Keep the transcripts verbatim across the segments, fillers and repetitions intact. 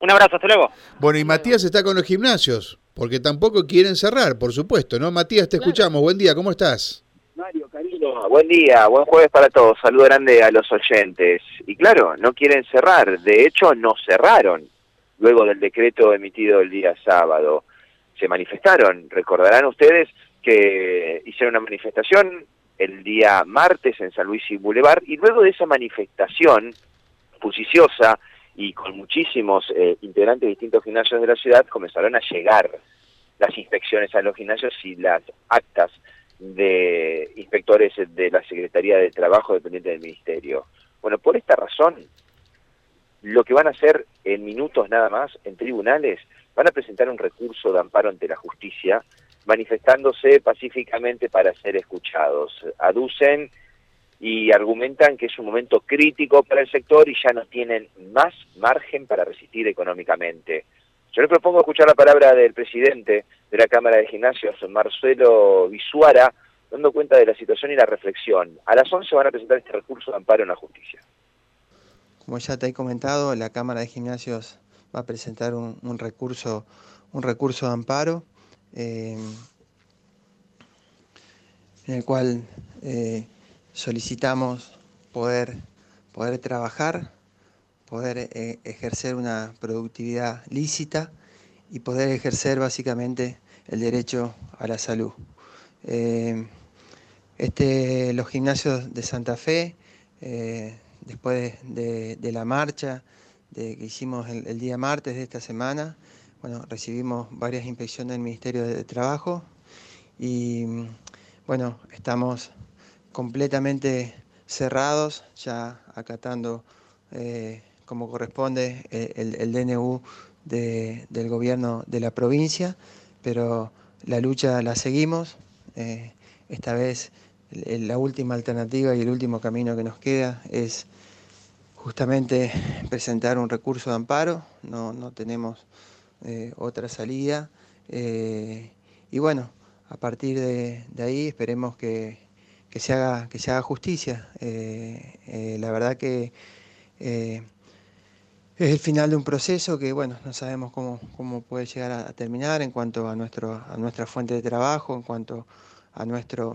Un abrazo, hasta luego. Bueno, y Matías está con los gimnasios, porque tampoco quieren cerrar, por supuesto, ¿no? Matías, te claro. escuchamos. Buen día, ¿cómo estás? Mario, Carino, buen día, buen jueves para todos. Saludo grande a los oyentes. Y claro, no quieren cerrar. De hecho, no cerraron. Luego del decreto emitido el día sábado, se manifestaron. Recordarán ustedes que hicieron una manifestación el día martes en San Luis y Boulevard, y luego de esa manifestación bulliciosa y con muchísimos eh, integrantes de distintos gimnasios de la ciudad, comenzaron a llegar las inspecciones a los gimnasios y las actas de inspectores de la Secretaría de Trabajo dependiente del Ministerio. Bueno, por esta razón, lo que van a hacer en minutos nada más en tribunales, van a presentar un recurso de amparo ante la justicia, manifestándose pacíficamente para ser escuchados. Aducen y argumentan que es un momento crítico para el sector y ya no tienen más margen para resistir económicamente. Yo le propongo escuchar la palabra del presidente de la Cámara de Gimnasios, Marcelo Visuara, dando cuenta de la situación y la reflexión. A las once van a presentar este recurso de amparo en la justicia. Como ya te he comentado, la Cámara de Gimnasios va a presentar un, un recurso un recurso de amparo eh, en el cual eh, solicitamos poder, poder trabajar, poder eh, ejercer una productividad lícita y poder ejercer básicamente el derecho a la salud. Eh, este, los gimnasios de Santa Fe, eh, después de, de la marcha de, que hicimos el, el día martes de esta semana, bueno, recibimos varias inspecciones del Ministerio de Trabajo y bueno, estamos completamente cerrados, ya acatando eh, como corresponde el, el D N U de, del gobierno de la provincia, pero la lucha la seguimos. Eh, esta vez la última alternativa y el último camino que nos queda es justamente presentar un recurso de amparo, no, no tenemos eh, otra salida, eh, y bueno, a partir de, de ahí esperemos que, que, se haga, que se haga justicia. Eh, eh, la verdad que eh, es el final de un proceso que, bueno, no sabemos cómo, cómo puede llegar a, a terminar en cuanto a, nuestro, a nuestra fuente de trabajo, en cuanto a nuestro...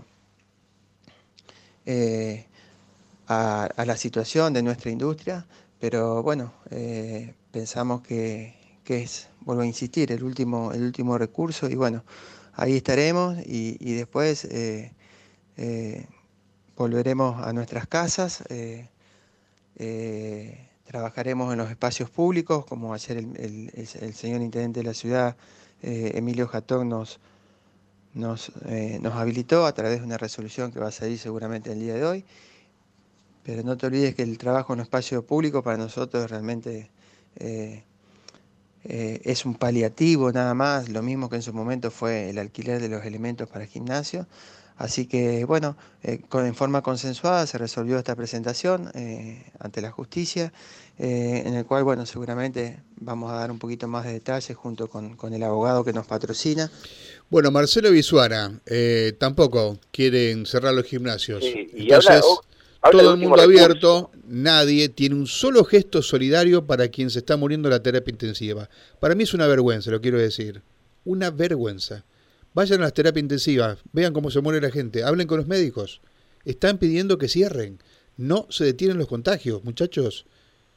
Eh, A, a la situación de nuestra industria, pero bueno, eh, pensamos que, que es, vuelvo a insistir, el último, el último recurso y bueno, ahí estaremos y, y después eh, eh, volveremos a nuestras casas, eh, eh, trabajaremos en los espacios públicos, como ayer el, el, el, el señor intendente de la ciudad, eh, Emilio Jatón, nos, nos, eh, nos habilitó a través de una resolución que va a salir seguramente el día de hoy. Pero no te olvides que el trabajo en un espacio público para nosotros realmente eh, eh, es un paliativo nada más, lo mismo que en su momento fue el alquiler de los elementos para el gimnasio. Así que bueno, eh, con, en forma consensuada se resolvió esta presentación eh, ante la justicia, eh, en el cual bueno, seguramente vamos a dar un poquito más de detalles junto con, con el abogado que nos patrocina. Bueno, Marcelo Visuara, eh, tampoco quieren cerrar los gimnasios. Sí, y Entonces... habla, oh... Todo el mundo abierto, nadie tiene un solo gesto solidario para quien se está muriendo de la terapia intensiva. Para mí es una vergüenza, lo quiero decir. Una vergüenza. Vayan a las terapias intensivas, vean cómo se muere la gente, hablen con los médicos. Están pidiendo que cierren. No se detienen los contagios, muchachos.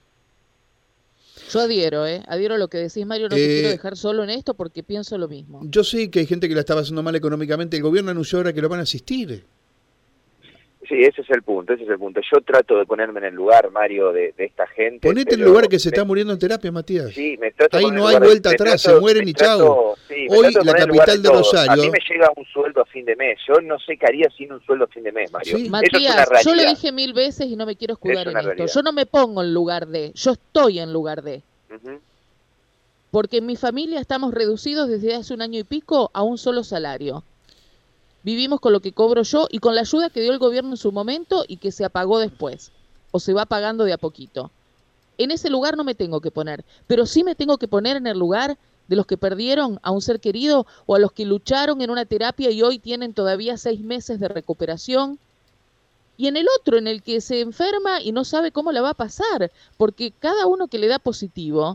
Yo adhiero, ¿eh? Adhiero a lo que decís, Mario, no eh, te quiero dejar solo en esto porque pienso lo mismo. Yo sé que hay gente que la está pasando mal económicamente. El gobierno anunció ahora que lo van a asistir. Sí, ese es el punto, ese es el punto. Yo trato de ponerme en el lugar, Mario, de, de esta gente. Ponete en el lugar que se me, está muriendo en terapia, Matías. Sí, me trato Ahí no hay vuelta atrás, trato, se mueren y chao. Sí, Hoy la capital de, de Rosario. A mí me llega un sueldo a fin de mes. Yo no sé qué haría sin un sueldo a fin de mes, Mario. Sí. Matías, es yo lo dije mil veces y no me quiero escudar en esto. Realidad. Yo no me pongo en lugar de, yo estoy en lugar de. Uh-huh. Porque en mi familia estamos reducidos desde hace un año y pico a un solo salario. Vivimos con lo que cobro yo y con la ayuda que dio el gobierno en su momento y que se apagó después, o se va pagando de a poquito. En ese lugar no me tengo que poner, pero sí me tengo que poner en el lugar de los que perdieron a un ser querido o a los que lucharon en una terapia y hoy tienen todavía seis meses de recuperación. Y en el otro, en el que se enferma y no sabe cómo la va a pasar, porque cada uno que le da positivo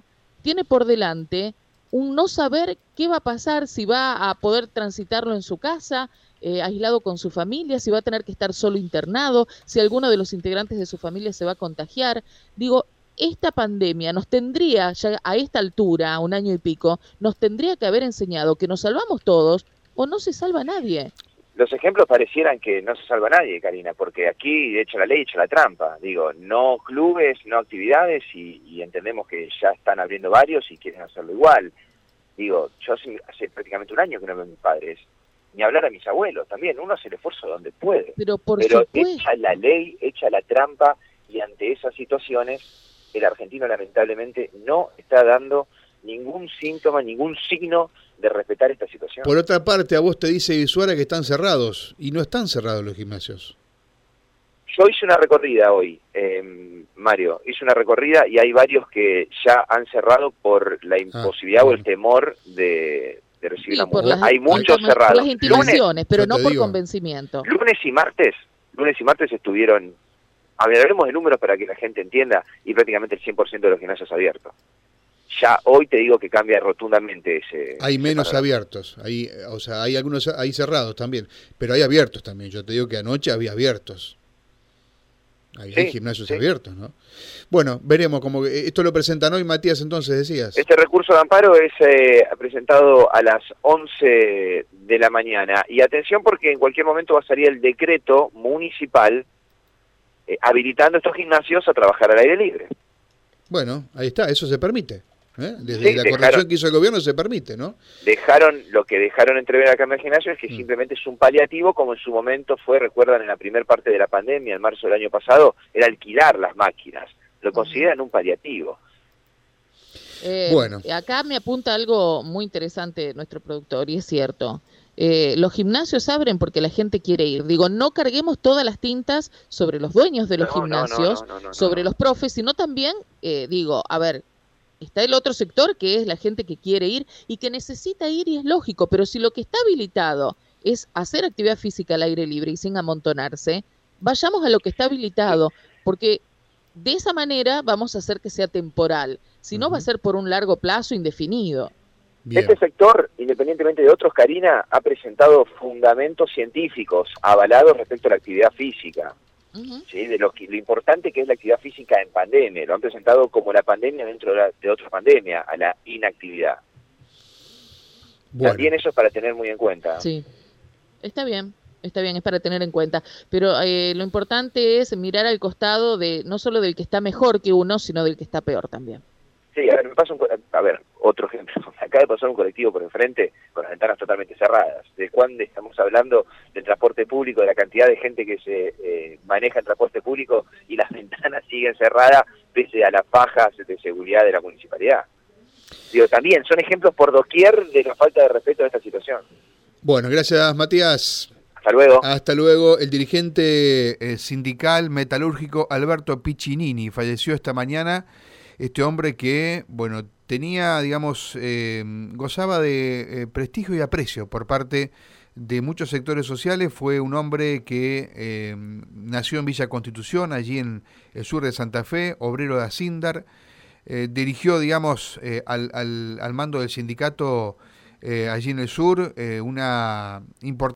tiene por delante un no saber qué va a pasar, si va a poder transitarlo en su casa, eh, aislado con su familia, si va a tener que estar solo internado, si alguno de los integrantes de su familia se va a contagiar. Digo, esta pandemia nos tendría, ya a esta altura, un año y pico, nos tendría que haber enseñado que nos salvamos todos o no se salva nadie. Los ejemplos parecieran que no se salva nadie, Karina, porque aquí hecho la ley, hecho la trampa. Digo, no clubes, no actividades, y, y entendemos que ya están abriendo varios y quieren hacerlo igual. Digo, yo hace, hace prácticamente un año que no veo a mis padres, ni hablar a mis abuelos también. Uno hace el esfuerzo donde puede, pero, por pero supuesto, hecha la ley, hecha la trampa, y ante esas situaciones el argentino lamentablemente no está dando ningún síntoma, ningún signo de respetar esta situación. Por otra parte, a vos te dice Visuara que están cerrados, y no están cerrados los gimnasios. Yo hice una recorrida hoy, eh, Mario, hice una recorrida y hay varios que ya han cerrado por la imposibilidad ah, bueno. o el temor de, de recibir sí, la multa. Las, hay muchos por cerrados. Por las intimaciones, lunes, pero no por digo. convencimiento. Lunes y martes, lunes y martes estuvieron, a ver, hablemos de números para que la gente entienda, y prácticamente el cien por ciento de los gimnasios abiertos. Ya hoy te digo que cambia rotundamente ese... Hay ese menos panorama. abiertos, hay, o sea, hay algunos ahí cerrados también, pero hay abiertos también. Yo te digo que anoche había abiertos. Hay, sí, hay gimnasios sí. abiertos, ¿no? Bueno, veremos cómo... Esto lo presentan hoy, Matías, entonces decías. Este recurso de amparo es eh, presentado a las once de la mañana. Y atención, porque en cualquier momento va a salir el decreto municipal eh, habilitando estos gimnasios a trabajar al aire libre. Bueno, ahí está, eso se permite. ¿Eh? Desde sí, la dejaron, corrección que hizo el gobierno se permite, ¿no? Dejaron, lo que dejaron entrever acá en el gimnasio es que mm. simplemente es un paliativo, como en su momento fue, recuerdan, en la primera parte de la pandemia, en marzo del año pasado, era alquilar las máquinas. Lo consideran un paliativo. Eh, bueno. Acá me apunta algo muy interesante nuestro productor, y es cierto. Eh, los gimnasios abren porque la gente quiere ir. Digo, no carguemos todas las tintas sobre los dueños de los no, gimnasios, no, no, no, no, sobre no. los profes, sino también, eh, digo, a ver, está el otro sector que es la gente que quiere ir y que necesita ir, y es lógico, pero si lo que está habilitado es hacer actividad física al aire libre y sin amontonarse, vayamos a lo que está habilitado, porque de esa manera vamos a hacer que sea temporal, si no uh-huh. va a ser por un largo plazo indefinido. Bien. Este sector, independientemente de otros, Karina, ha presentado fundamentos científicos avalados respecto a la actividad física. Uh-huh. ¿Sí? De lo, que, lo importante que es la actividad física en pandemia. Lo han presentado como la pandemia dentro de, la, de otra pandemia, a la inactividad. Bueno. También eso es para tener muy en cuenta. Sí, está bien. Está bien, es para tener en cuenta, pero eh, lo importante es mirar al costado de no solo del que está mejor que uno, sino del que está peor también. Sí, a ver, me pasa un, a ver, otro ejemplo. Acaba de pasar un colectivo por enfrente con las ventanas totalmente cerradas. ¿De cuándo estamos hablando del transporte público, de la cantidad de gente que se eh, maneja en transporte público y las ventanas siguen cerradas pese a las fajas de seguridad de la municipalidad? Digo, también son ejemplos por doquier de la falta de respeto a esta situación. Bueno, gracias, Matías. Hasta luego. Hasta luego. El dirigente eh, sindical metalúrgico Alberto Piccinini falleció esta mañana. Este hombre que, bueno, tenía, digamos, eh, gozaba de eh, prestigio y aprecio por parte de muchos sectores sociales. Fue un hombre que eh, nació en Villa Constitución, allí en el sur de Santa Fe, obrero de Acindar. Eh, dirigió, digamos, eh, al, al, al mando del sindicato eh, allí en el sur, eh, una importante